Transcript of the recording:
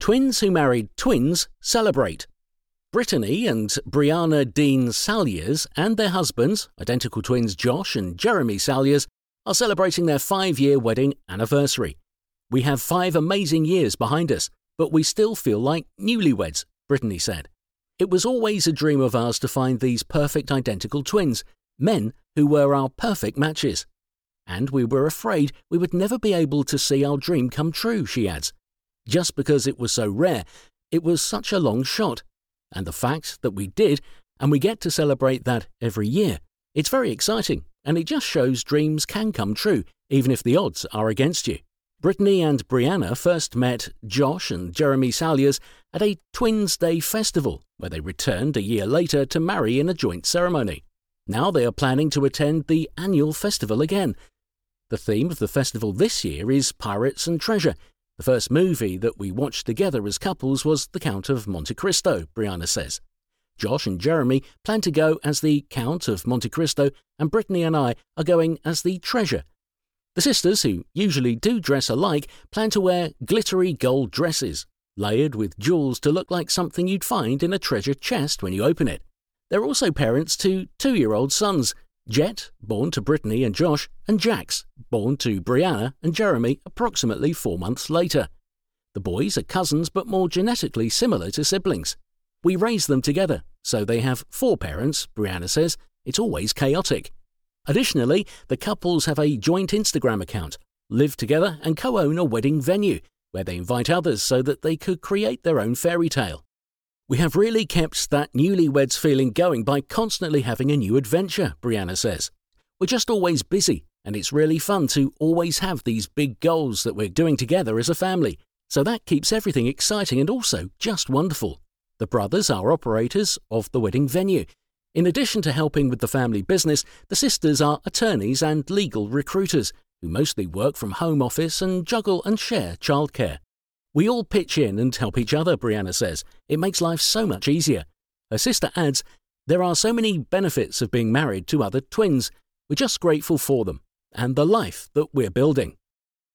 Twins who married twins celebrate. Brittany and Brianna Dean Salyers and their husbands, identical twins Josh and Jeremy Salyers, are celebrating their 5-year wedding anniversary. We have 5 amazing years behind us, but we still feel like newlyweds, Brittany said. It was always a dream of ours to find these perfect identical twins, men who were our perfect matches. And we were afraid we would never be able to see our dream come true, she adds. Just because it was so rare, it was such a long shot. And the fact that we did, and we get to celebrate that every year, it's very exciting, and it just shows dreams can come true, even if the odds are against you. Brittany and Brianna first met Josh and Jeremy Salyers at a Twins Day festival, where they returned a year later to marry in a joint ceremony. Now they are planning to attend the annual festival again. The theme of the festival this year is Pirates and Treasure. The first movie that we watched together as couples was The Count of Monte Cristo, Brianna says. Josh and Jeremy plan to go as the Count of Monte Cristo, and Brittany and I are going as the Treasure. The sisters, who usually do dress alike, plan to wear glittery gold dresses, layered with jewels to look like something you'd find in a treasure chest when you open it. They're also parents to 2-year-old sons, Jet, born to Brittany and Josh, and Jax, born to Brianna and Jeremy approximately 4 months later. The boys are cousins but more genetically similar to siblings. We raise them together, so they have 4 parents, Brianna says. It's always chaotic. Additionally, the couples have a joint Instagram account, live together and co-own a wedding venue, where they invite others so that they could create their own fairy tale. We have really kept that newlyweds feeling going by constantly having a new adventure, Brianna says. We're just always busy, and it's really fun to always have these big goals that we're doing together as a family. So that keeps everything exciting and also just wonderful. The brothers are operators of the wedding venue. In addition to helping with the family business, the sisters are attorneys and legal recruiters who mostly work from home office and juggle and share childcare. We all pitch in and help each other, Brianna says. It makes life so much easier. Her sister adds, there are so many benefits of being married to other twins. We're just grateful for them and the life that we're building.